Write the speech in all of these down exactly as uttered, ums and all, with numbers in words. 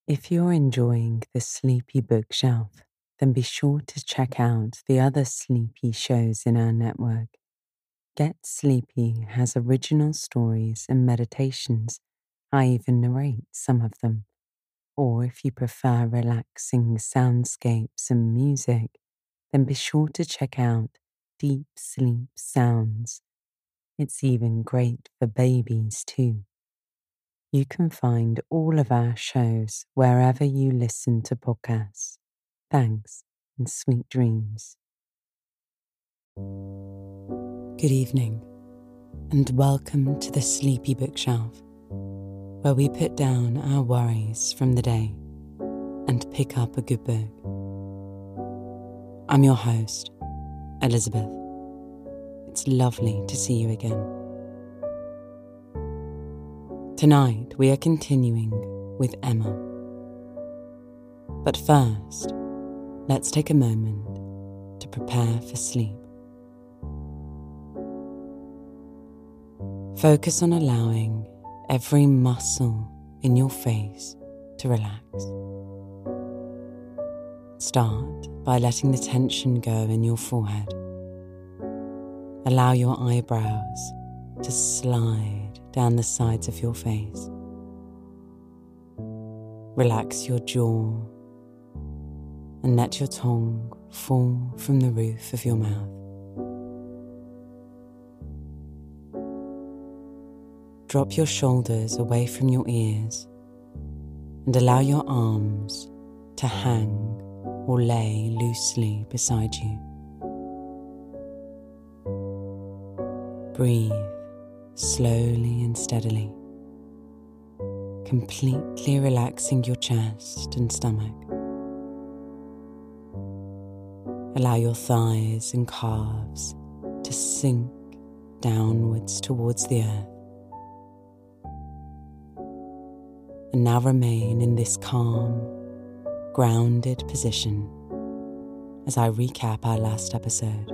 If you're enjoying the Sleepy Bookshelf, then be sure to check out the other Sleepy shows in our network. Get Sleepy has original stories and meditations. I even narrate some of them. Or if you prefer relaxing soundscapes and music, then be sure to check out Deep Sleep Sounds. It's even great for babies too. You can find all of our shows wherever you listen to podcasts. Thanks and sweet dreams. Good evening and welcome to the Sleepy Bookshelf, where we put down our worries from the day and pick up a good book. I'm your host, Elizabeth. It's lovely to see you again. Tonight we are continuing with Emma. But first, let's take a moment to prepare for sleep. Focus on allowing every muscle in your face to relax. Start by letting the tension go in your forehead. Allow your eyebrows to slide down the sides of your face. Relax your jaw and let your tongue fall from the roof of your mouth. Drop your shoulders away from your ears and allow your arms to hang or lay loosely beside you. Breathe slowly and steadily, completely relaxing your chest and stomach. Allow your thighs and calves to sink downwards towards the earth. And now remain in this calm, grounded position as I recap our last episode.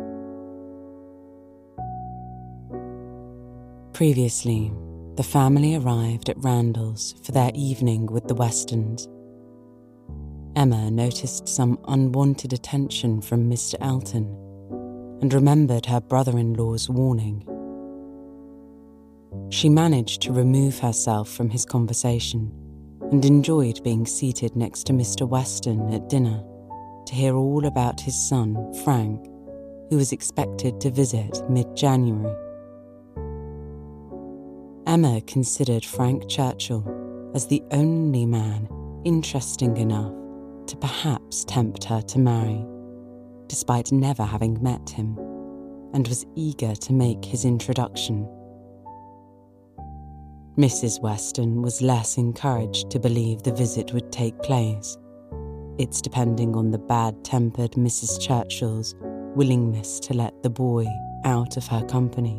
Previously, the family arrived at Randall's for their evening with the Westons. Emma noticed some unwanted attention from Mister Elton and remembered her brother-in-law's warning. She managed to remove herself from his conversation and enjoyed being seated next to Mister Weston at dinner to hear all about his son, Frank, who was expected to visit mid-January. Emma considered Frank Churchill as the only man interesting enough to perhaps tempt her to marry, despite never having met him, and was eager to make his introduction. Missus Weston was less encouraged to believe the visit would take place. It's depending on the bad-tempered Missus Churchill's willingness to let the boy out of her company.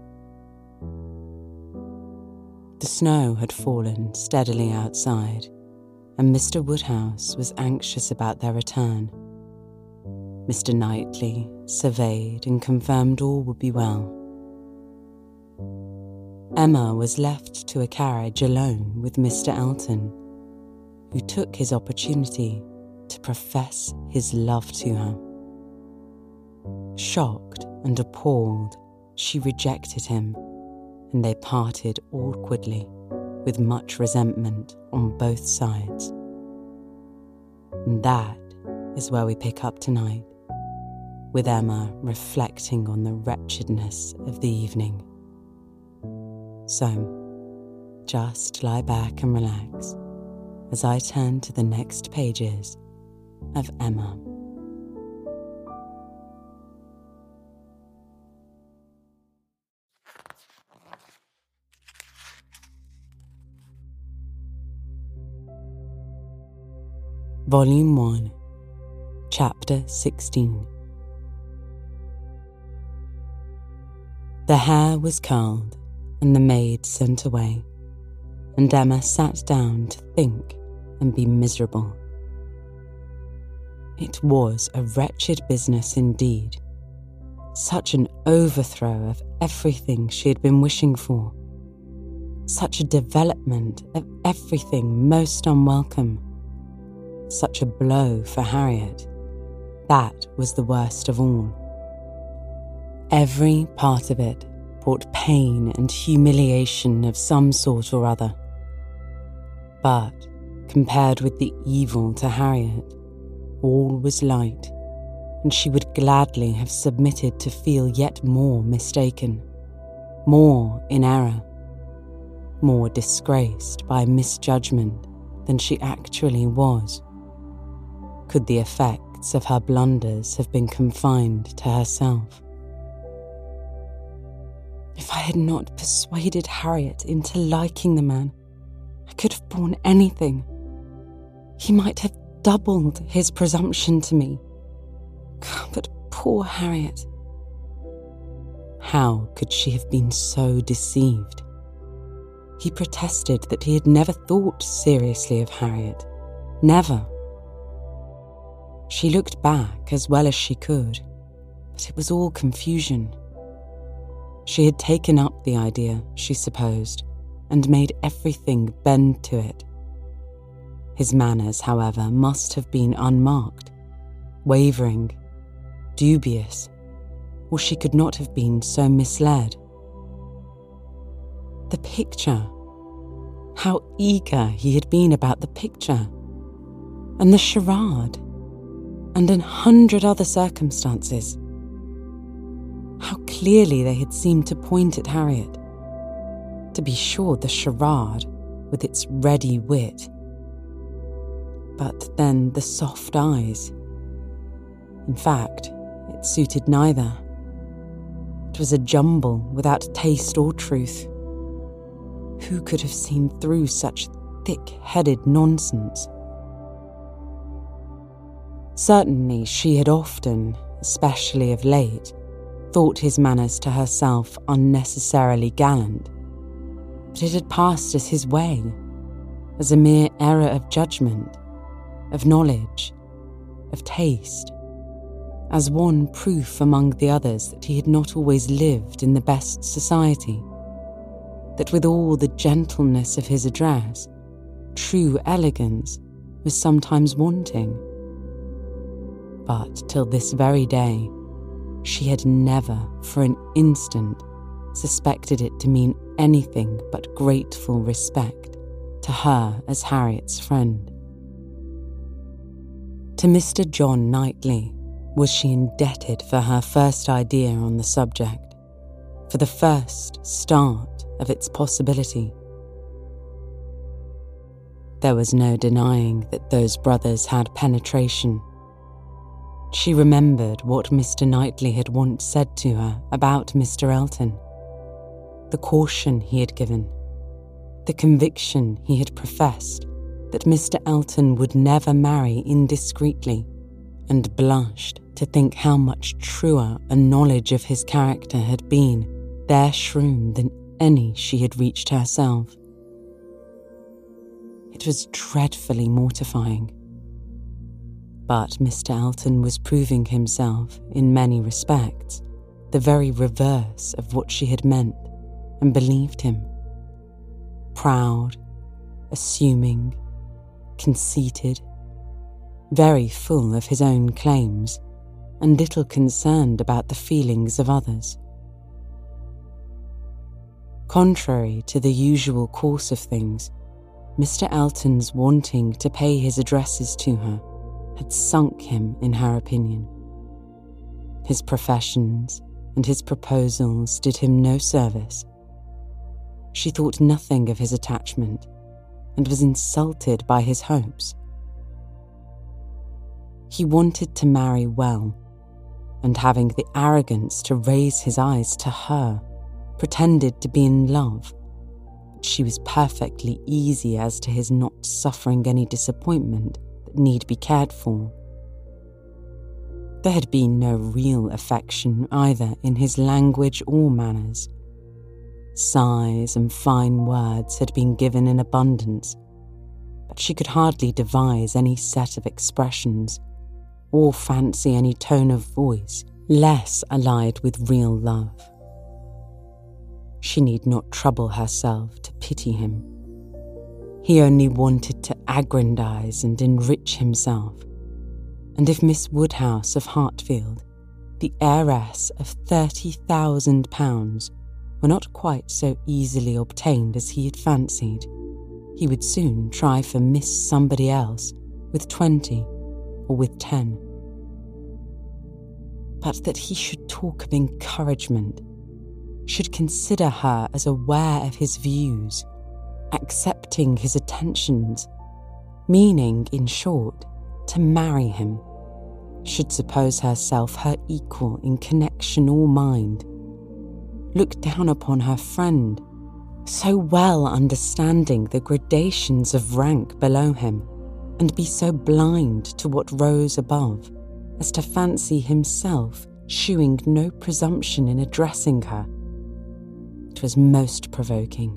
The snow had fallen steadily outside, and Mister Woodhouse was anxious about their return. Mister Knightley surveyed and confirmed all would be well. Emma was left to a carriage alone with Mister Elton, who took his opportunity to profess his love to her. Shocked and appalled, she rejected him, and they parted awkwardly with much resentment on both sides. And that is where we pick up tonight, with Emma reflecting on the wretchedness of the evening. So, just lie back and relax as I turn to the next pages of Emma. Volume one, Chapter sixteen. The hair was curled and the maid sent away, and Emma sat down to think and be miserable. It was a wretched business indeed, such an overthrow of everything she had been wishing for, such a development of everything most unwelcome. such a blow for Harriet, that was the worst of all. Every part of it brought pain and humiliation of some sort or other. But, compared with the evil to Harriet, all was light, and she would gladly have submitted to feel yet more mistaken, more in error, more disgraced by misjudgment than she actually was, could the effects of her blunders have been confined to herself. If I had not persuaded Harriet into liking the man, I could have borne anything. He might have doubled his presumption to me. But poor Harriet. How could she have been so deceived? He protested that he had never thought seriously of Harriet. Never. She looked back as well as she could, but it was all confusion. She had taken up the idea, she supposed, and made everything bend to it. His manners, however, must have been unmarked, wavering, dubious, or she could not have been so misled. The picture. How eager he had been about the picture, and the charade, and a hundred other circumstances. How clearly they had seemed to point at Harriet. To be sure, the charade, with its ready wit. But then the soft eyes. In fact, it suited neither. It was a jumble without taste or truth. Who could have seen through such thick-headed nonsense? Certainly she had often, especially of late, thought his manners to herself unnecessarily gallant, but it had passed as his way, as a mere error of judgment, of knowledge, of taste, as one proof among the others that he had not always lived in the best society, that with all the gentleness of his address, true elegance was sometimes wanting. But till this very day, she had never for an instant suspected it to mean anything but grateful respect to her as Harriet's friend. To Mister John Knightley was she indebted for her first idea on the subject, for the first start of its possibility. There was no denying that those brothers had penetration. She remembered what Mister Knightley had once said to her about Mister Elton, the caution he had given, the conviction he had professed that Mister Elton would never marry indiscreetly, and blushed to think how much truer a knowledge of his character had been there shewn than any she had reached herself. It was dreadfully mortifying. But Mister Elton was proving himself, in many respects, the very reverse of what she had meant and believed him. Proud, assuming, conceited, very full of his own claims, and little concerned about the feelings of others. Contrary to the usual course of things, Mister Elton's wanting to pay his addresses to her had sunk him in her opinion. His professions and his proposals did him no service. She thought nothing of his attachment and was insulted by his hopes. He wanted to marry well, and having the arrogance to raise his eyes to her, pretended to be in love, but she was perfectly easy as to his not suffering any disappointment that need be cared for. There had been no real affection either in his language or manners. Sighs and fine words had been given in abundance, but she could hardly devise any set of expressions, or fancy any tone of voice less allied with real love. She need not trouble herself to pity him. He only wanted to aggrandise and enrich himself. And if Miss Woodhouse of Hartfield, the heiress of thirty thousand pounds, were not quite so easily obtained as he had fancied, he would soon try for Miss Somebody Else with twenty or with ten. But that he should talk of encouragement, should consider her as aware of his views, accepting his attentions, meaning, in short, to marry him, should suppose herself her equal in connection or mind, look down upon her friend, so well understanding the gradations of rank below him, and be so blind to what rose above, as to fancy himself shewing no presumption in addressing her. It was most provoking.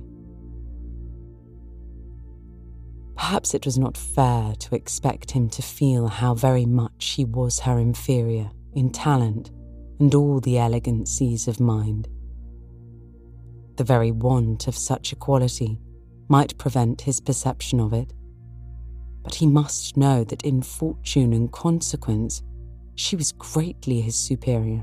Perhaps it was not fair to expect him to feel how very much he was her inferior in talent and all the elegancies of mind. The very want of such equality might prevent his perception of it, but he must know that in fortune and consequence she was greatly his superior.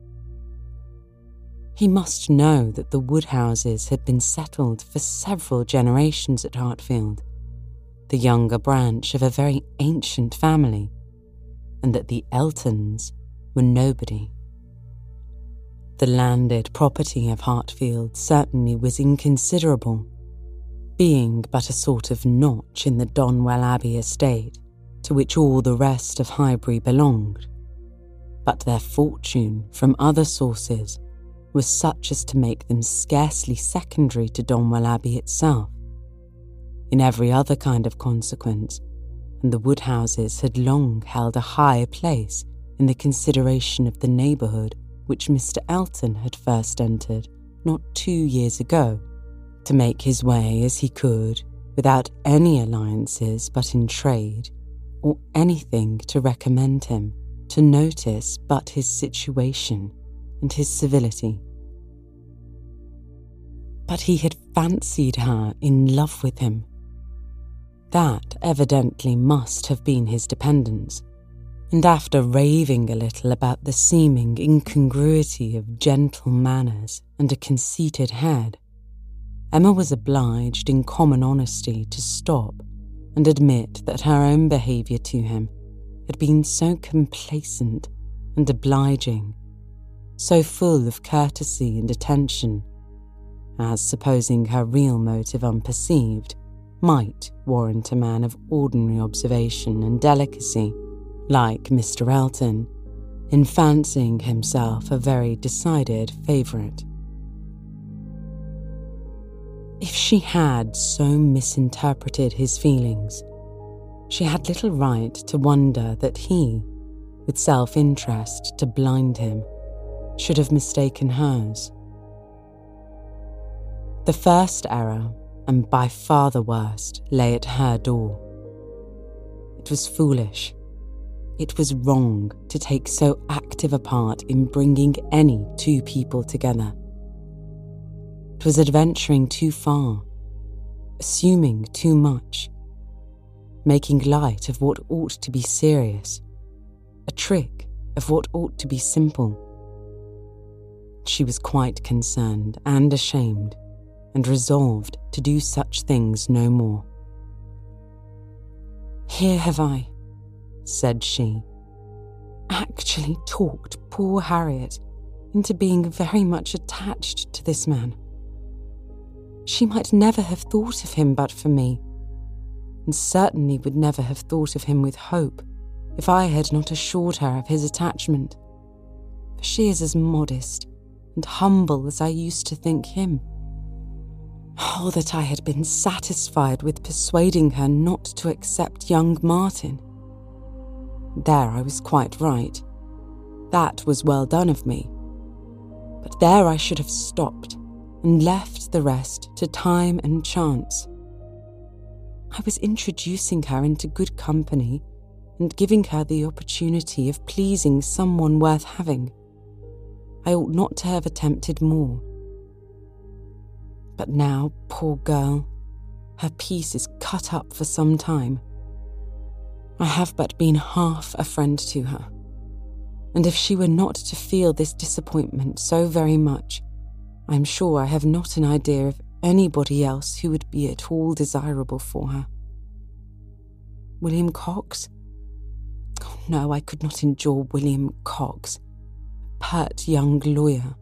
He must know that the Woodhouses had been settled for several generations at Hartfield, the younger branch of a very ancient family, and that the Eltons were nobody. The landed property of Hartfield certainly was inconsiderable, being but a sort of notch in the Donwell Abbey estate, to which all the rest of Highbury belonged, but their fortune from other sources was such as to make them scarcely secondary to Donwell Abbey itself, in every other kind of consequence, and the Woodhouses had long held a high place in the consideration of the neighbourhood which Mister Elton had first entered not two years ago, to make his way as he could, without any alliances but in trade, or anything to recommend him to notice but his situation and his civility. But he had fancied her in love with him. That evidently must have been his dependence, and after raving a little about the seeming incongruity of gentle manners and a conceited head, Emma was obliged in common honesty to stop and admit that her own behaviour to him had been so complacent and obliging, so full of courtesy and attention, as, supposing her real motive unperceived, might warrant a man of ordinary observation and delicacy, like Mister Elton, in fancying himself a very decided favourite. If she had so misinterpreted his feelings, she had little right to wonder that he, with self-interest to blind him, should have mistaken hers. The first error, and by far the worst, lay at her door. It was foolish. It was wrong to take so active a part in bringing any two people together. It was adventuring too far, assuming too much, making light of what ought to be serious, a trick of what ought to be simple. She was quite concerned and ashamed, and resolved to do such things no more. "Here have I," said she, "actually talked poor Harriet into being very much attached to this man. She might never have thought of him but for me, and certainly would never have thought of him with hope if I had not assured her of his attachment, for she is as modest and humble as I used to think him. Oh, that I had been satisfied with persuading her not to accept young Martin. There I was quite right. That was well done of me. But there I should have stopped and left the rest to time and chance. I was introducing her into good company and giving her the opportunity of pleasing someone worth having. I ought not to have attempted more. But now, poor girl, Her peace is cut up for some time. I have but been half a friend to her, and if she were not to feel this disappointment so very much, I am sure I have not an idea of anybody else who would be at all desirable for her. William Cox? Oh, no, I could not endure William Cox, a pert young lawyer.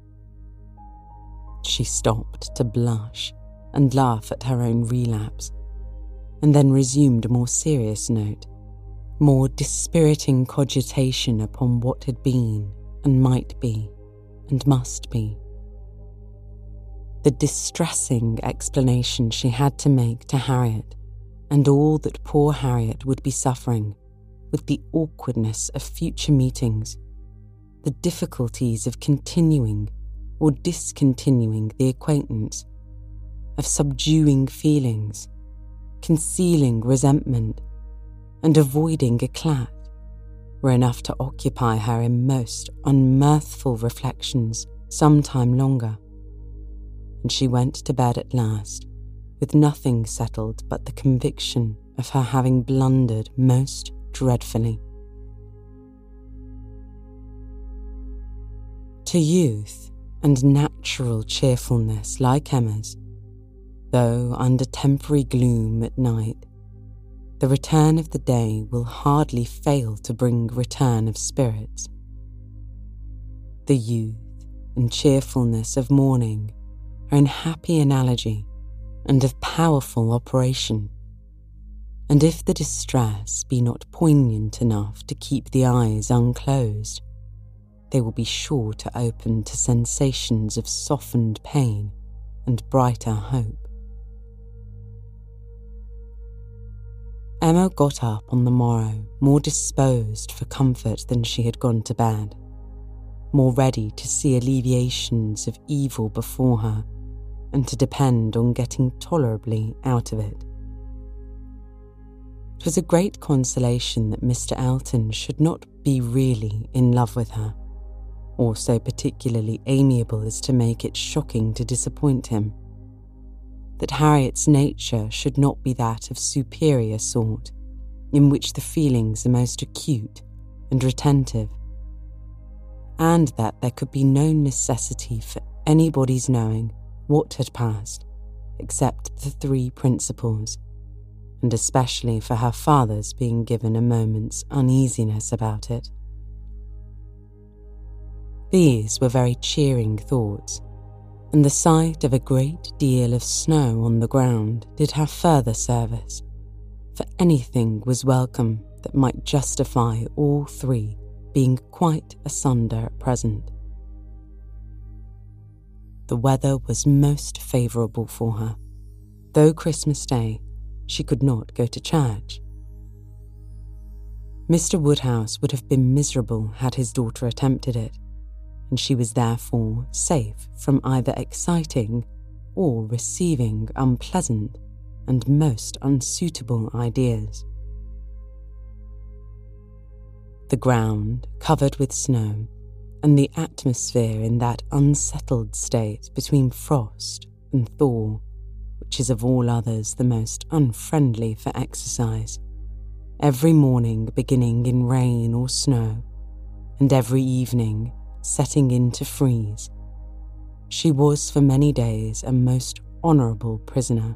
She stopped to blush and laugh at her own relapse, and then resumed a more serious note, more dispiriting cogitation upon what had been and might be and must be. The distressing explanation she had to make to Harriet, and all that poor Harriet would be suffering, with the awkwardness of future meetings, the difficulties of continuing or discontinuing the acquaintance, of subduing feelings, concealing resentment, and avoiding eclat, were enough to occupy her in most unmirthful reflections some time longer, and she went to bed at last with nothing settled but the conviction of her having blundered most dreadfully. To youth and natural cheerfulness like Emma's, though under temporary gloom at night, the return of the day will hardly fail to bring return of spirits. The youth and cheerfulness of morning are in happy analogy and of powerful operation, and if the distress be not poignant enough to keep the eyes unclosed, they will be sure to open to sensations of softened pain and brighter hope. Emma got up on the morrow more disposed for comfort than she had gone to bed, more ready to see alleviations of evil before her and to depend on getting tolerably out of it. It was a great consolation that Mister Elton should not be really in love with her, or so particularly amiable as to make it shocking to disappoint him, that Harriet's nature should not be that of superior sort, in which the feelings are most acute and retentive, and that there could be no necessity for anybody's knowing what had passed, except the three principals, and especially for her father's being given a moment's uneasiness about it. These were very cheering thoughts, and the sight of a great deal of snow on the ground did her further service, for anything was welcome that might justify all three being quite asunder at present. The weather was most favourable for her, though Christmas Day she could not go to church. Mister Woodhouse would have been miserable had his daughter attempted it, and she was therefore safe from either exciting or receiving unpleasant and most unsuitable ideas. The ground covered with snow, and the atmosphere in that unsettled state between frost and thaw, which is of all others the most unfriendly for exercise, every morning beginning in rain or snow, and every evening setting in to freeze, she was for many days a most honourable prisoner.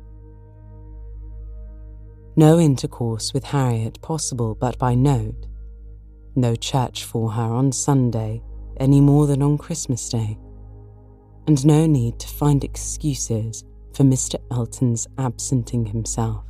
No intercourse with Harriet possible but by note, no church for her on Sunday any more than on Christmas Day, and no need to find excuses for Mister Elton's absenting himself.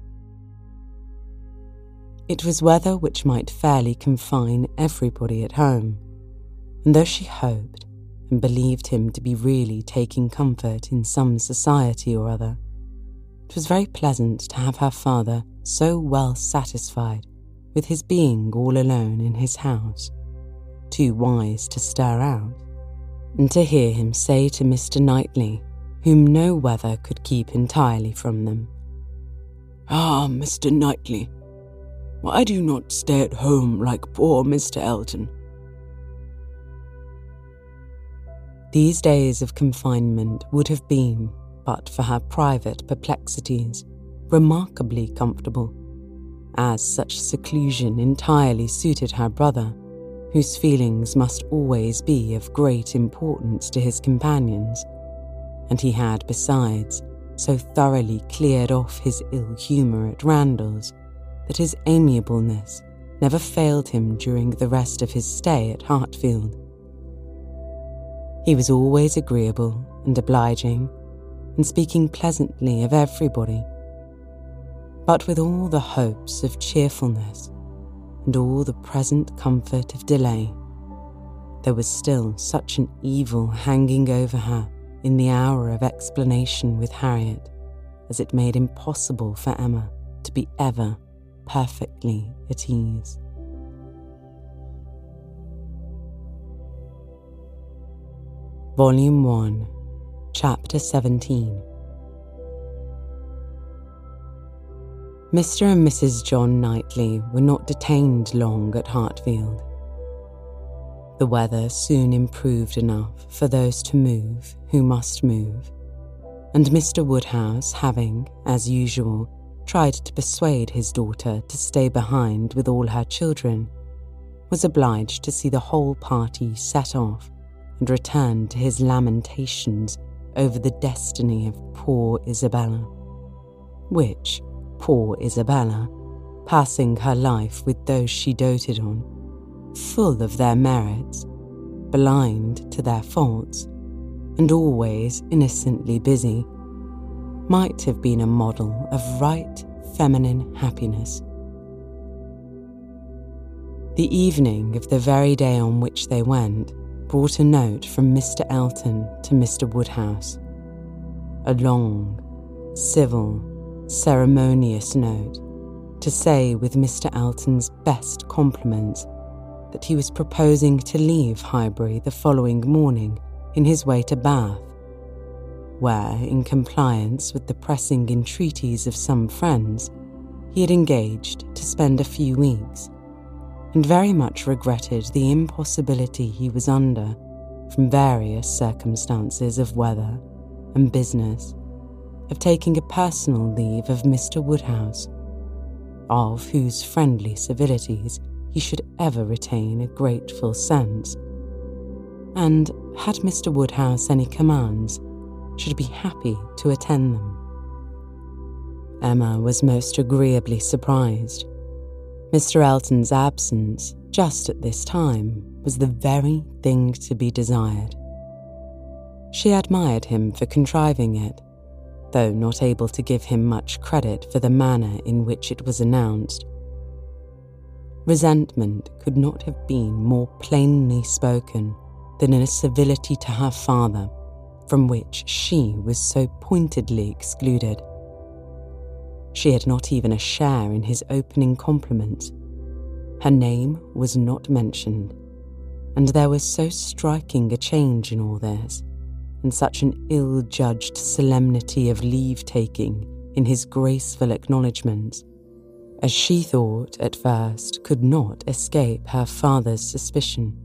It was weather which might fairly confine everybody at home, and though she hoped and believed him to be really taking comfort in some society or other, it was very pleasant to have her father so well satisfied with his being all alone in his house, too wise to stir out, and to hear him say to Mister Knightley, whom no weather could keep entirely from them, "Ah, Mister Knightley, why do you not stay at home like poor Mister Elton?" These days of confinement would have been, but for her private perplexities, remarkably comfortable, as such seclusion entirely suited her brother, whose feelings must always be of great importance to his companions, and he had, besides, so thoroughly cleared off his ill humour at Randalls that his amiableness never failed him during the rest of his stay at Hartfield. He was always agreeable and obliging, and speaking pleasantly of everybody, but with all the hopes of cheerfulness and all the present comfort of delay, there was still such an evil hanging over her in the hour of explanation with Harriet as it made impossible for Emma to be ever perfectly at ease. Volume one, Chapter seventeen. Mister and Missus John Knightley were not detained long at Hartfield. The weather soon improved enough for those to move who must move, and Mister Woodhouse, having, as usual, tried to persuade his daughter to stay behind with all her children, was obliged to see the whole party set off and return to his lamentations over the destiny of poor Isabella, which, poor Isabella, passing her life with those she doted on, full of their merits, blind to their faults, and always innocently busy, might have been a model of right feminine happiness. The evening of the very day on which they went brought a note from Mister Elton to Mister Woodhouse, a long, civil, ceremonious note, to say with Mister Elton's best compliments that he was proposing to leave Highbury the following morning in his way to Bath, where, in compliance with the pressing entreaties of some friends, he had engaged to spend a few weeks, and very much regretted the impossibility he was under, from various circumstances of weather and business, of taking a personal leave of Mister Woodhouse, of whose friendly civilities he should ever retain a grateful sense, and, had Mister Woodhouse any commands, should be happy to attend them. Emma was most agreeably surprised. Mister Elton's absence, just at this time, was the very thing to be desired. She admired him for contriving it, though not able to give him much credit for the manner in which it was announced. Resentment could not have been more plainly spoken than in a civility to her father, from which she was so pointedly excluded. She had not even a share in his opening compliments. Her name was not mentioned, and there was so striking a change in all this, and such an ill-judged solemnity of leave-taking in his graceful acknowledgments, as she thought at first could not escape her father's suspicion.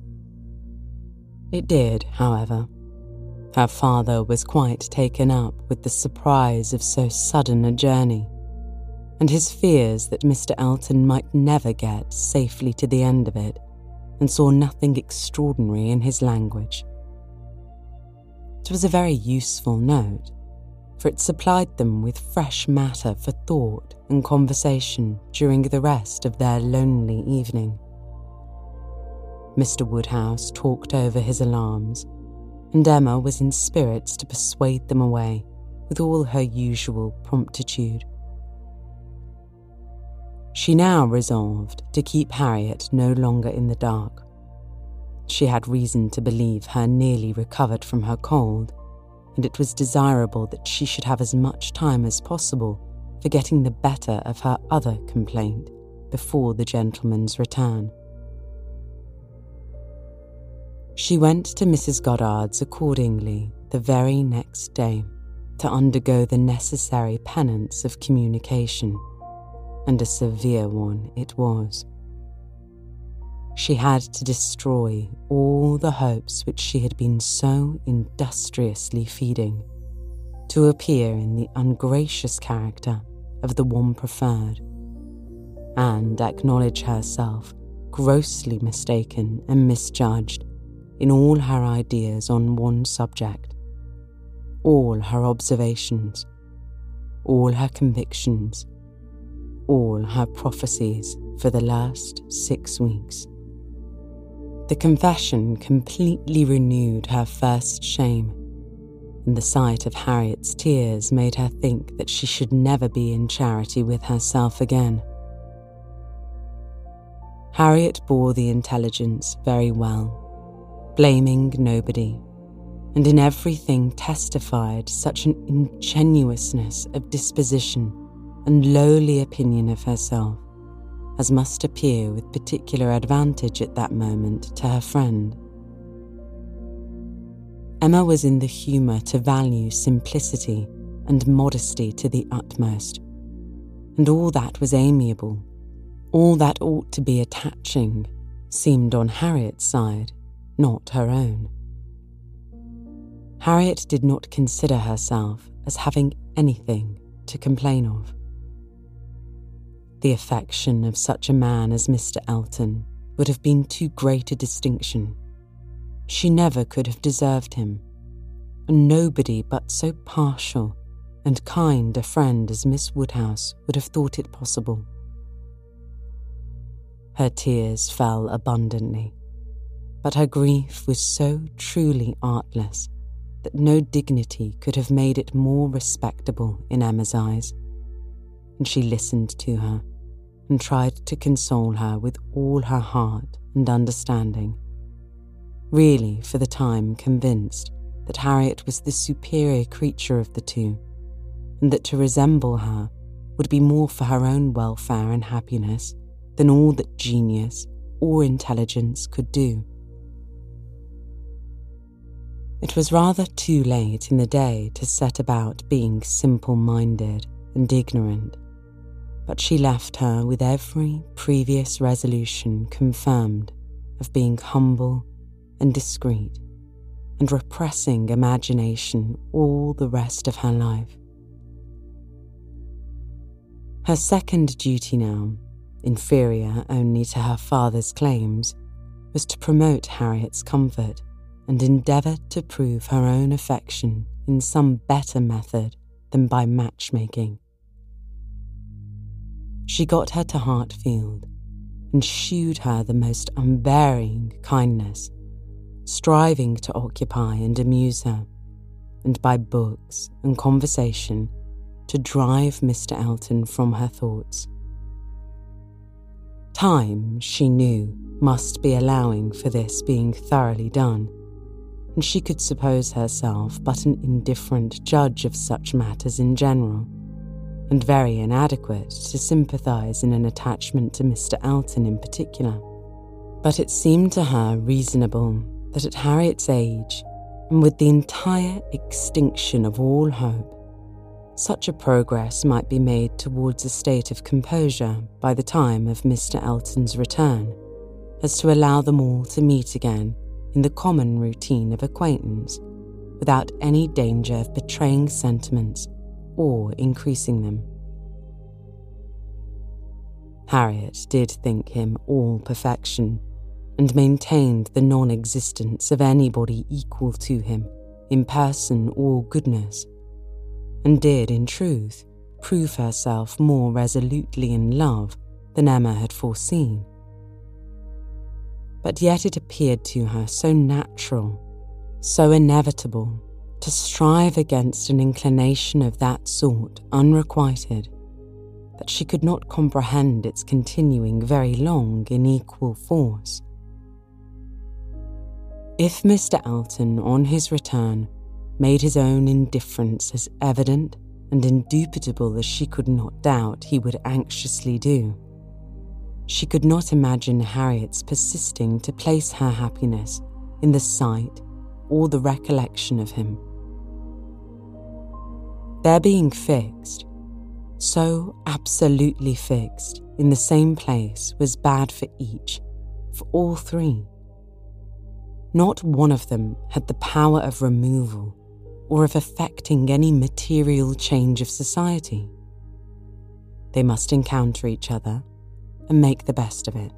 It did, however. Her father was quite taken up with the surprise of so sudden a journey, and his fears that Mister Elton might never get safely to the end of it, and saw nothing extraordinary in his language. It was a very useful note, for it supplied them with fresh matter for thought and conversation during the rest of their lonely evening. Mister Woodhouse talked over his alarms, and Emma was in spirits to persuade them away with all her usual promptitude. She now resolved to keep Harriet no longer in the dark. She had reason to believe her nearly recovered from her cold, and it was desirable that she should have as much time as possible for getting the better of her other complaint before the gentleman's return. She went to Missus Goddard's accordingly the very next day to undergo the necessary penance of communication, and a severe one it was. She had to destroy all the hopes which she had been so industriously feeding, to appear in the ungracious character of the one preferred, and acknowledge herself grossly mistaken and misjudged in all her ideas on one subject, all her observations, all her convictions, all her prophecies for the last six weeks. The confession completely renewed her first shame, and the sight of Harriet's tears made her think that she should never be in charity with herself again. Harriet bore the intelligence very well, blaming nobody, and in everything testified such an ingenuousness of disposition and lowly opinion of herself as must appear with particular advantage at that moment to her friend. Emma was in the humour to value simplicity and modesty to the utmost, and all that was amiable, all that ought to be attaching, seemed on Harriet's side, not her own. Harriet did not consider herself as having anything to complain of. The affection of such a man as Mister Elton would have been too great a distinction. She never could have deserved him, and nobody but so partial and kind a friend as Miss Woodhouse would have thought it possible. Her tears fell abundantly, but her grief was so truly artless that no dignity could have made it more respectable in Emma's eyes, and she listened to her and tried to console her with all her heart and understanding, really for the time convinced that Harriet was the superior creature of the two, and that to resemble her would be more for her own welfare and happiness than all that genius or intelligence could do. It was rather too late in the day to set about being simple-minded and ignorant, but she left her with every previous resolution confirmed of being humble and discreet, and repressing imagination all the rest of her life. Her second duty now, inferior only to her father's claims, was to promote Harriet's comfort and endeavour to prove her own affection in some better method than by matchmaking. She got her to Hartfield and shewed her the most unvarying kindness, striving to occupy and amuse her, and by books and conversation to drive Mister Elton from her thoughts. Time, she knew, must be allowing for this being thoroughly done, and she could suppose herself but an indifferent judge of such matters in general, and very inadequate to sympathise in an attachment to Mister Elton in particular. But it seemed to her reasonable that at Harriet's age, and with the entire extinction of all hope, such a progress might be made towards a state of composure by the time of Mister Elton's return, as to allow them all to meet again in the common routine of acquaintance, without any danger of betraying sentiments or increasing them. Harriet did think him all perfection, and maintained the non-existence of anybody equal to him in person or goodness, and did, in truth, prove herself more resolutely in love than Emma had foreseen. But yet it appeared to her so natural, so inevitable, to strive against an inclination of that sort unrequited, that she could not comprehend its continuing very long in equal force. If Mister Elton, on his return, made his own indifference as evident and indubitable as she could not doubt he would anxiously do, she could not imagine Harriet's persisting to place her happiness in the sight or the recollection of him. Their being fixed, so absolutely fixed, in the same place was bad for each, for all three. Not one of them had the power of removal or of effecting any material change of society. They must encounter each other and make the best of it.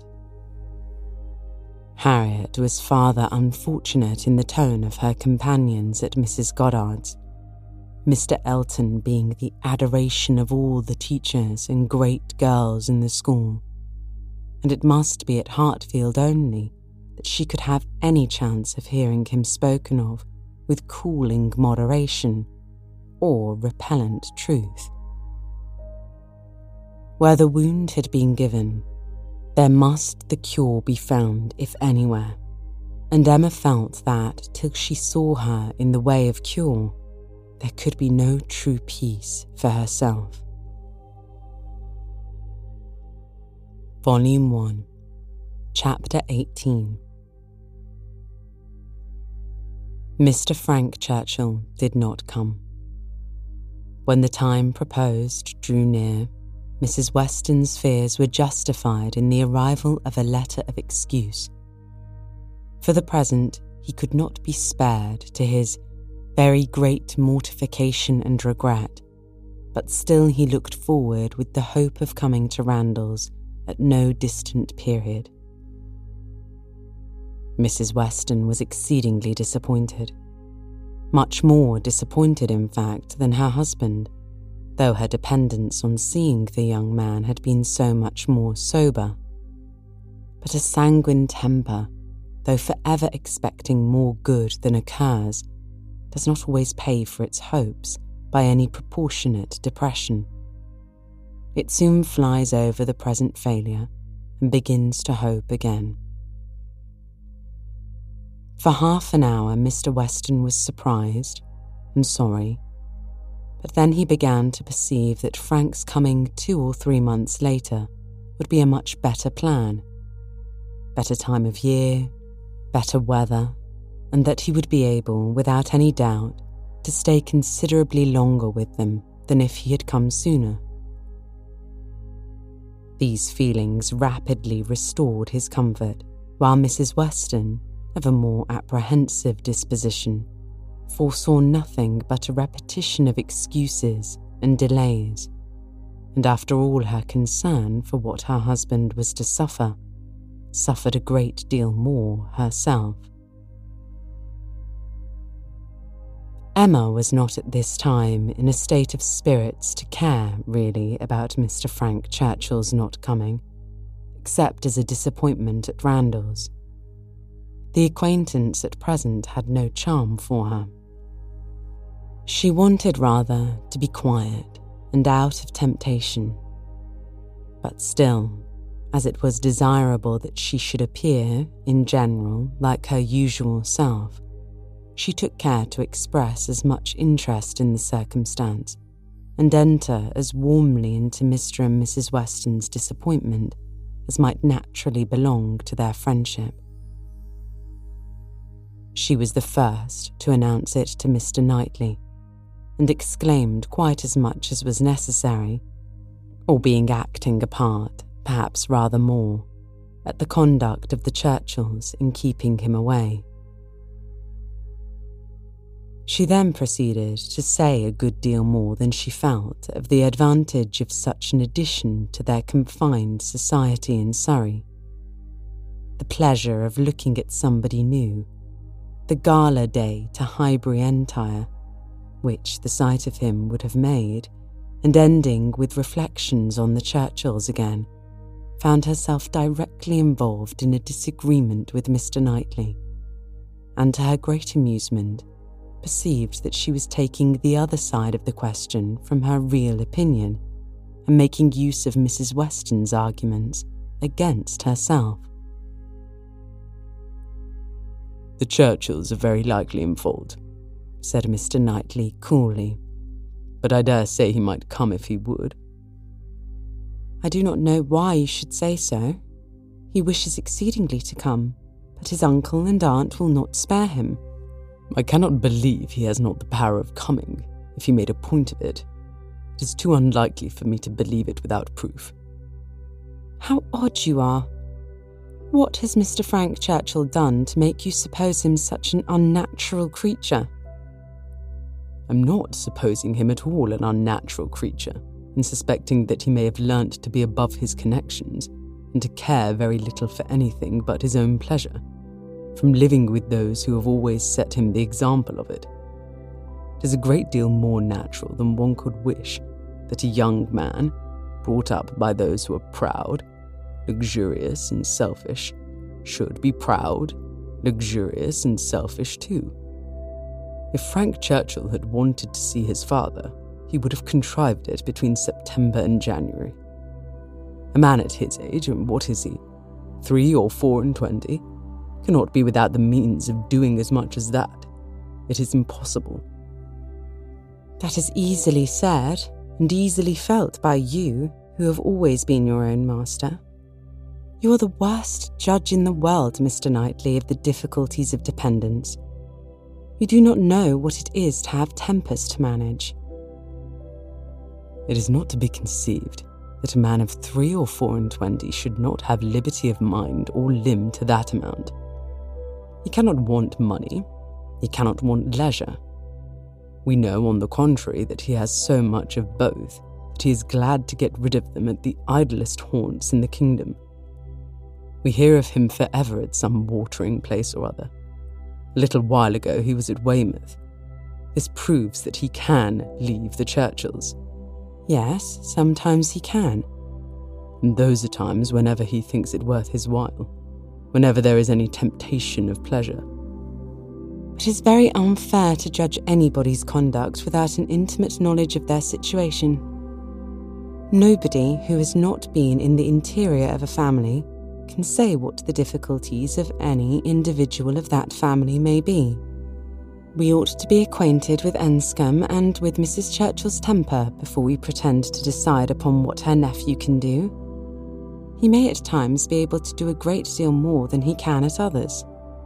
Harriet was farther unfortunate in the tone of her companions at Missus Goddard's, Mister Elton being the adoration of all the teachers and great girls in the school, and it must be at Hartfield only that she could have any chance of hearing him spoken of with cooling moderation or repellent truth. Where the wound had been given, there must the cure be found if anywhere, and Emma felt that till she saw her in the way of cure, there could be no true peace for herself. Volume one, Chapter eighteen. Mister Frank Churchill did not come. When the time proposed drew near, Missus Weston's fears were justified in the arrival of a letter of excuse. For the present, he could not be spared to his very great mortification and regret, but still he looked forward with the hope of coming to Randalls at no distant period. Missus Weston was exceedingly disappointed. Much more disappointed, in fact, than her husband, though her dependence on seeing the young man had been so much more sober. But a sanguine temper, though forever expecting more good than occurs, does not always pay for its hopes by any proportionate depression. It soon flies over the present failure and begins to hope again. For half an hour Mister Weston was surprised and sorry, but then he began to perceive that Frank's coming two or three months later would be a much better plan. Better time of year, better weather, and that he would be able, without any doubt, to stay considerably longer with them than if he had come sooner. These feelings rapidly restored his comfort, while Missus Weston, of a more apprehensive disposition, foresaw nothing but a repetition of excuses and delays, and after all her concern for what her husband was to suffer, suffered a great deal more herself. Emma was not at this time in a state of spirits to care, really, about Mister Frank Churchill's not coming, except as a disappointment at Randalls. The acquaintance at present had no charm for her. She wanted rather to be quiet and out of temptation. But still, as it was desirable that she should appear, in general, like her usual self, she took care to express as much interest in the circumstance and enter as warmly into Mister and Missus Weston's disappointment as might naturally belong to their friendship. She was the first to announce it to Mister Knightley, and exclaimed quite as much as was necessary, or being acting a part, perhaps rather more, at the conduct of the Churchills in keeping him away. She then proceeded to say a good deal more than she felt of the advantage of such an addition to their confined society in Surrey. The pleasure of looking at somebody new, the gala day to Highbury Entire, which the sight of him would have made, and ending with reflections on the Churchills again, found herself directly involved in a disagreement with Mister Knightley, and to her great amusement, perceived that she was taking the other side of the question from her real opinion, and making use of Missus Weston's arguments against herself. "The Churchills are very likely in fault," said Mister Knightley coolly, "but I dare say he might come if he would." "I do not know why you should say so. He wishes exceedingly to come, but his uncle and aunt will not spare him." "I cannot believe he has not the power of coming, if he made a point of it. It is too unlikely for me to believe it without proof." "How odd you are! What has Mister Frank Churchill done to make you suppose him such an unnatural creature?" I'm not supposing him at all an unnatural creature, in suspecting that he may have learnt to be above his connections and to care very little for anything but his own pleasure, from living with those who have always set him the example of it. It is a great deal more natural than one could wish that a young man, brought up by those who are proud, luxurious and selfish, should be proud, luxurious and selfish too. If Frank Churchill had wanted to see his father, he would have contrived it between September and January. A man at his age, and what is he, three or four and twenty, cannot be without the means of doing as much as that. It is impossible. That is easily said and easily felt by you, who have always been your own master. You are the worst judge in the world, Mister Knightley, of the difficulties of dependence. You do not know what it is to have tempers to manage. It is not to be conceived that a man of three or four and twenty should not have liberty of mind or limb to that amount. He cannot want money, he cannot want leisure. We know, on the contrary, that he has so much of both that he is glad to get rid of them at the idlest haunts in the kingdom. We hear of him forever at some watering place or other. A little while ago he was at Weymouth. This proves that he can leave the Churchills. Yes, sometimes he can. And those are times whenever he thinks it worth his while, whenever there is any temptation of pleasure. It is very unfair to judge anybody's conduct without an intimate knowledge of their situation. Nobody who has not been in the interior of a family can say what the difficulties of any individual of that family may be. We ought to be acquainted with Enscombe and with Missus Churchill's temper before we pretend to decide upon what her nephew can do. He may at times be able to do a great deal more than he can at others.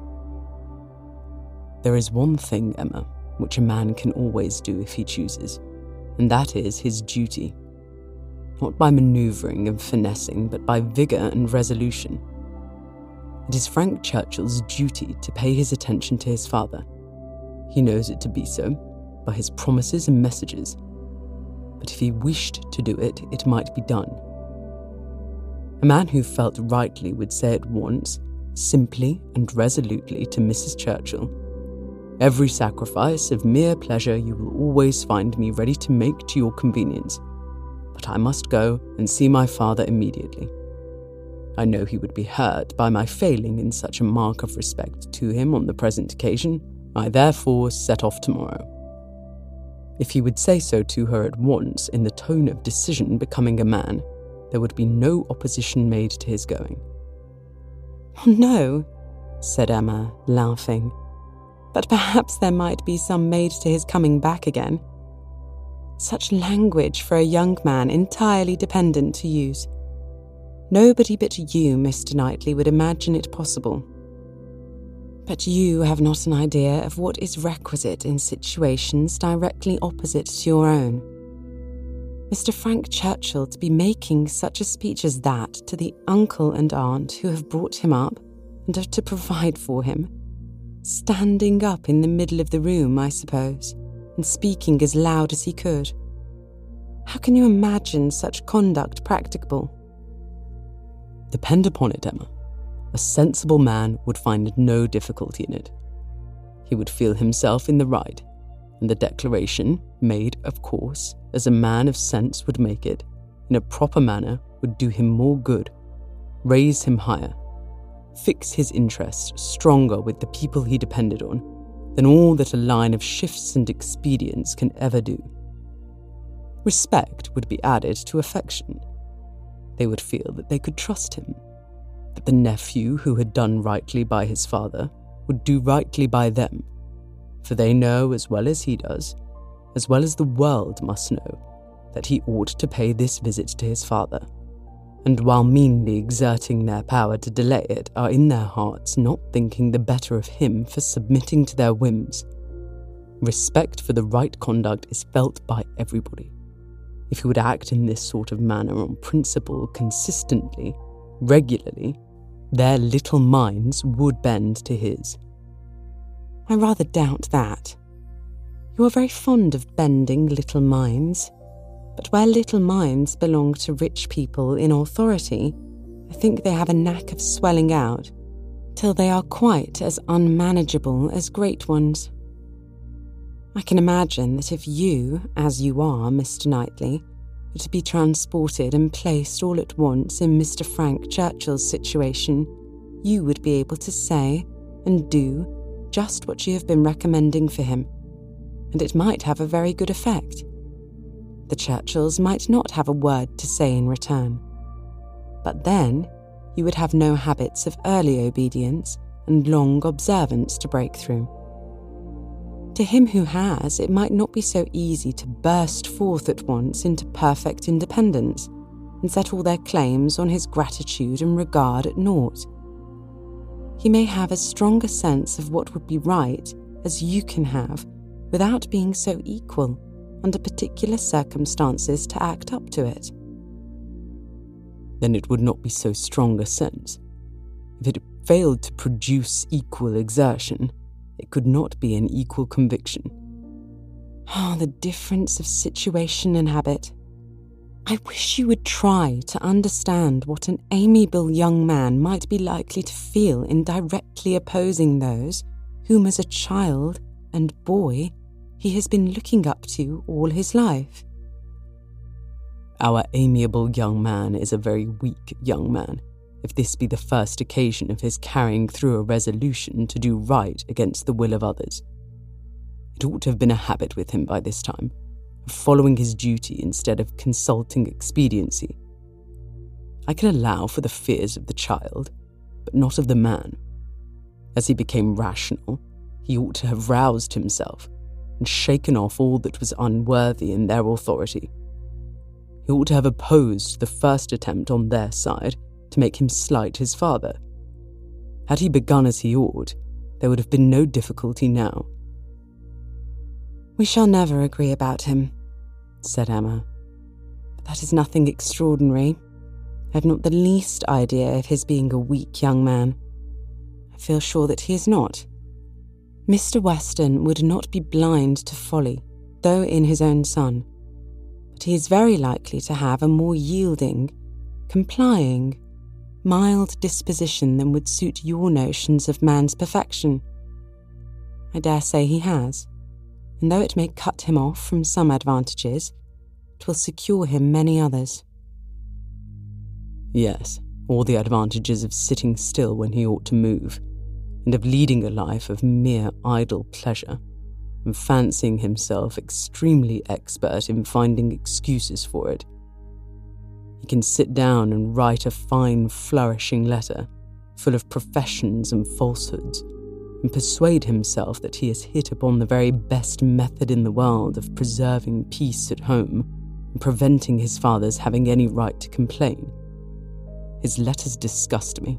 There is one thing, Emma, which a man can always do if he chooses, and that is his duty. Not by manoeuvring and finessing, but by vigour and resolution. It is Frank Churchill's duty to pay his attention to his father. He knows it to be so, by his promises and messages. But if he wished to do it, it might be done. A man who felt rightly would say at once, simply and resolutely to Missus Churchill, "Every sacrifice of mere pleasure you will always find me ready to make to your convenience. But I must go and see my father immediately. I know he would be hurt by my failing in such a mark of respect to him on the present occasion. I therefore set off tomorrow." If he would say so to her at once, in the tone of decision becoming a man, there would be no opposition made to his going. "Oh, no," said Emma, laughing. "But perhaps there might be some made to his coming back again. Such language for a young man entirely dependent to use. Nobody but you, Mister Knightley, would imagine it possible. But you have not an idea of what is requisite in situations directly opposite to your own. Mister Frank Churchill to be making such a speech as that to the uncle and aunt who have brought him up and are to provide for him, standing up in the middle of the room, I suppose, and speaking as loud as he could. How can you imagine such conduct practicable?" Depend upon it, Emma, a sensible man would find no difficulty in it. He would feel himself in the right, and the declaration, made, of course, as a man of sense would make it, in a proper manner, would do him more good, raise him higher, fix his interest stronger with the people he depended on, than all that a line of shifts and expedients can ever do. Respect would be added to affection. They would feel that they could trust him, that the nephew who had done rightly by his father would do rightly by them, for they know as well as he does, as well as the world must know, that he ought to pay this visit to his father, and while meanly exerting their power to delay it, are in their hearts not thinking the better of him for submitting to their whims. Respect for the right conduct is felt by everybody. If he would act in this sort of manner on principle consistently, regularly, their little minds would bend to his. "I rather doubt that. You are very fond of bending little minds, but where little minds belong to rich people in authority, I think they have a knack of swelling out till they are quite as unmanageable as great ones. I can imagine that if you, as you are, Mister Knightley, were to be transported and placed all at once in Mister Frank Churchill's situation, you would be able to say and do just what you have been recommending for him, and it might have a very good effect. The Churchills might not have a word to say in return, but then you would have no habits of early obedience and long observance to break through. To him who has, it might not be so easy to burst forth at once into perfect independence and set all their claims on his gratitude and regard at naught. He may have as strong a sense of what would be right as you can have, without being so equal under particular circumstances to act up to it. Then it would not be so strong a sense. If it failed to produce equal exertion, it could not be an equal conviction. Ah, oh, the difference of situation and habit. I wish you would try to understand what an amiable young man might be likely to feel in directly opposing those whom as a child and boy he has been looking up to all his life. Our amiable young man is a very weak young man, if this be the first occasion of his carrying through a resolution to do right against the will of others. It ought to have been a habit with him by this time, of following his duty instead of consulting expediency. I can allow for the fears of the child, but not of the man. As he became rational, he ought to have roused himself and shaken off all that was unworthy in their authority. He ought to have opposed the first attempt on their side to make him slight his father. Had he begun as he ought, there would have been no difficulty now. We shall never agree about him, said Emma. But that is nothing extraordinary. I have not the least idea of his being a weak young man. I feel sure that he is not. Mister Weston would not be blind to folly, though in his own son, but he is very likely to have a more yielding, complying, mild disposition than would suit your notions of man's perfection. I dare say he has, and though it may cut him off from some advantages, it will secure him many others. Yes, all the advantages of sitting still when he ought to move, and of leading a life of mere idle pleasure, and fancying himself extremely expert in finding excuses for it. He can sit down and write a fine, flourishing letter, full of professions and falsehoods, and persuade himself that he has hit upon the very best method in the world of preserving peace at home and preventing his father's having any right to complain. His letters disgust me.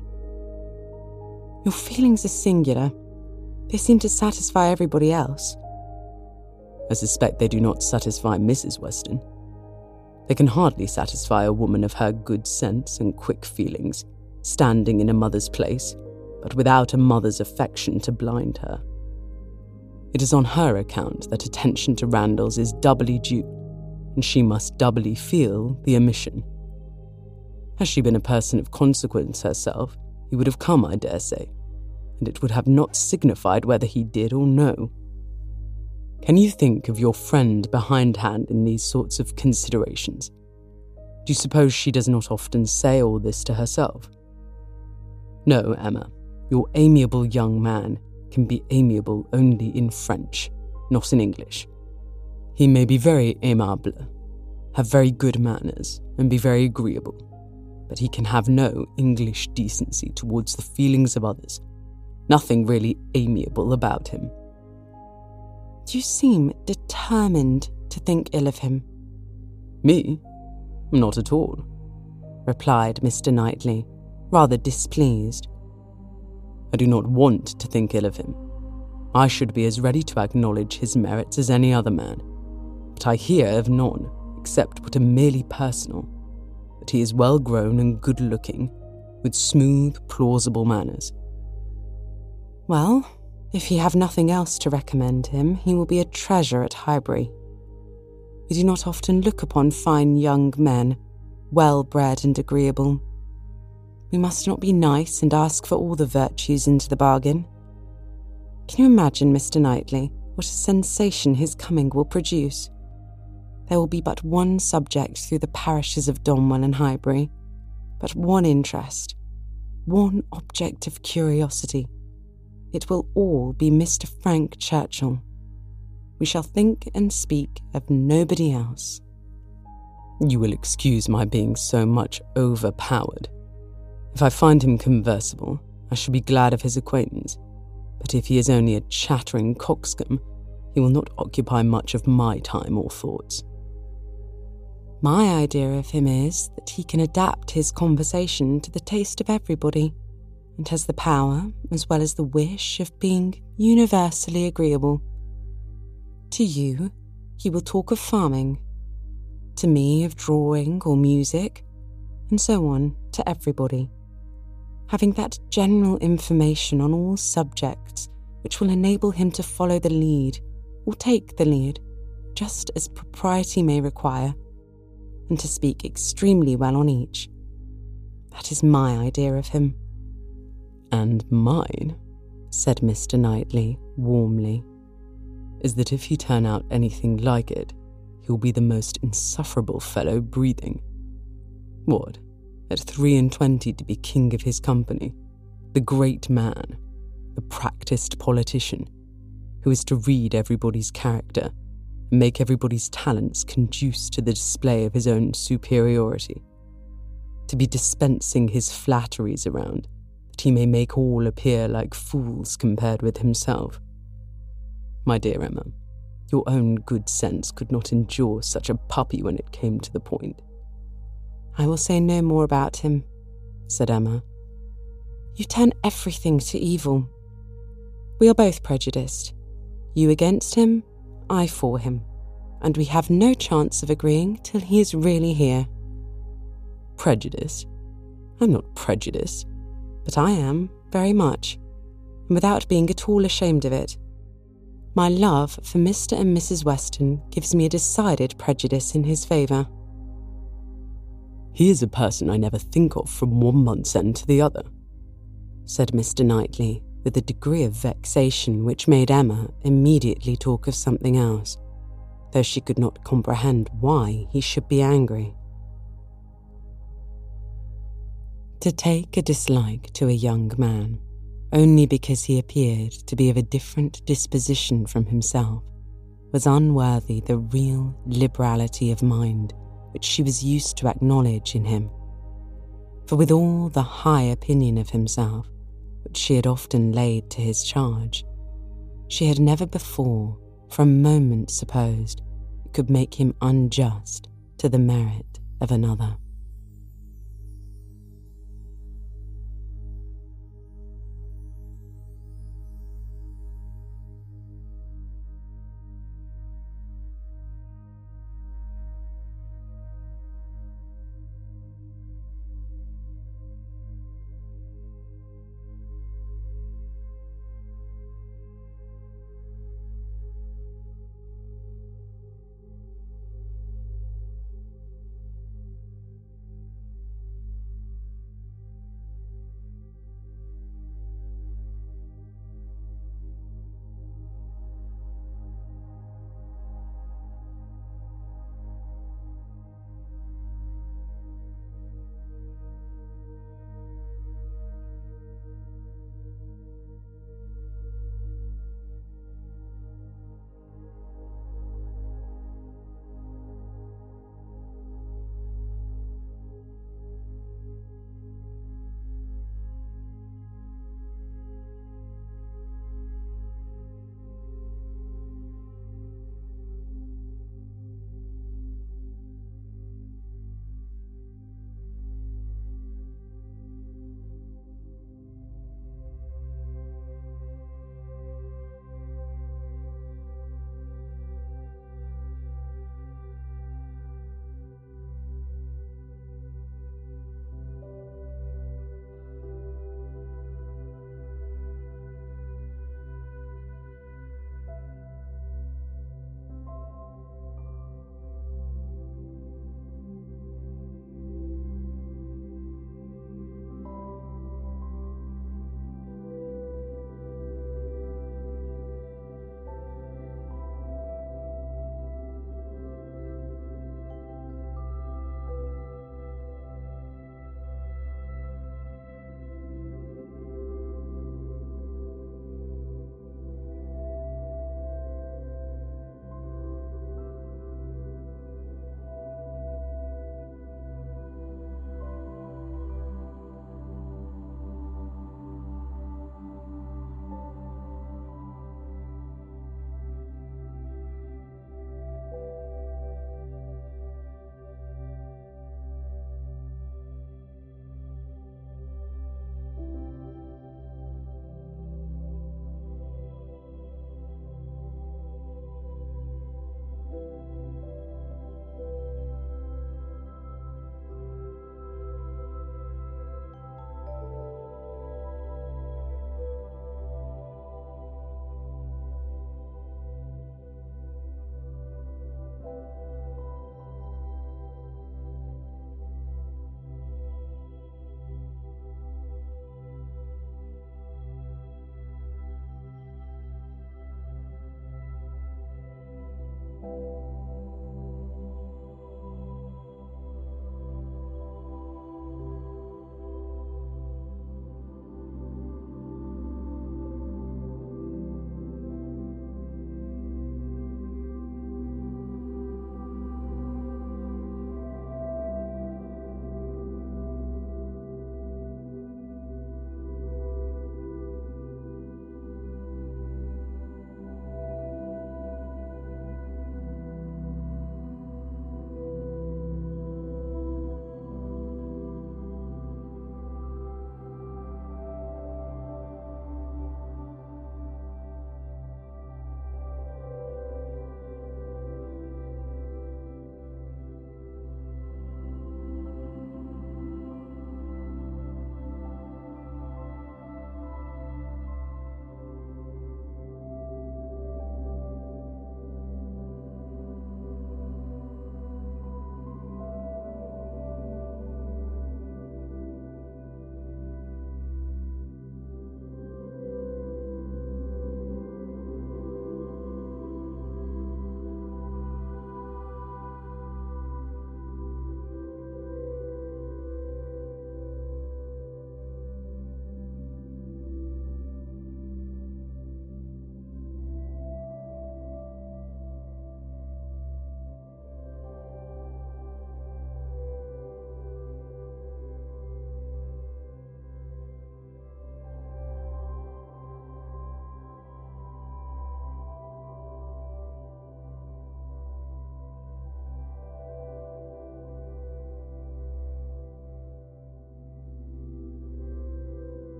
Your feelings are singular. They seem to satisfy everybody else. I suspect they do not satisfy Missus Weston. They can hardly satisfy a woman of her good sense and quick feelings, standing in a mother's place, but without a mother's affection to blind her. It is on her account that attention to Randalls is doubly due, and she must doubly feel the omission. Had she been a person of consequence herself, he would have come, I dare say, and it would have not signified whether he did or no. Can you think of your friend behindhand in these sorts of considerations? Do you suppose she does not often say all this to herself? No, Emma, your amiable young man can be amiable only in French, not in English. He may be very aimable, have very good manners, and be very agreeable, but he can have no English decency towards the feelings of others. Nothing really amiable about him. You seem determined to think ill of him. Me? Not at all, replied Mister Knightley, rather displeased. I do not want to think ill of him. I should be as ready to acknowledge his merits as any other man, but I hear of none except what are merely personal, that he is well grown and good looking, with smooth, plausible manners. Well, If you have nothing else to recommend him, he will be a treasure at Highbury. We do not often look upon fine young men, well-bred and agreeable. We must not be nice and ask for all the virtues into the bargain. Can you imagine, Mister Knightley, what a sensation his coming will produce? There will be but one subject through the parishes of Donwell and Highbury, but one interest, one object of curiosity. It will all be Mister Frank Churchill. We shall think and speak of nobody else. You will excuse my being so much overpowered. If I find him conversible, I shall be glad of his acquaintance, but if he is only a chattering coxcomb, he will not occupy much of my time or thoughts. My idea of him is that he can adapt his conversation to the taste of everybody, and has the power, as well as the wish, of being universally agreeable. To you, he will talk of farming, to me of drawing or music, and so on to everybody, having that general information on all subjects which will enable him to follow the lead, or take the lead, just as propriety may require, and to speak extremely well on each. That is my idea of him. And mine, said Mister Knightley warmly, is that if he turn out anything like it, he'll be the most insufferable fellow breathing. What, at three and twenty to be king of his company, the great man, the practised politician, who is to read everybody's character and make everybody's talents conduce to the display of his own superiority, to be dispensing his flatteries around, that he may make all appear like fools compared with himself. My dear Emma, your own good sense could not endure such a puppy when it came to the point. I will say no more about him, said Emma. You turn everything to evil. We are both prejudiced. You against him, I for him, and we have no chance of agreeing till he is really here. Prejudice? I'm not prejudiced. But I am, very much, and without being at all ashamed of it. My love for Mister and Missus Weston gives me a decided prejudice in his favour. He is a person I never think of from one month's end to the other, said Mister Knightley, with a degree of vexation which made Emma immediately talk of something else, though she could not comprehend why he should be angry. To take a dislike to a young man, only because he appeared to be of a different disposition from himself, was unworthy the real liberality of mind which she was used to acknowledge in him. For with all the high opinion of himself which she had often laid to his charge, she had never before for a moment supposed it could make him unjust to the merit of another.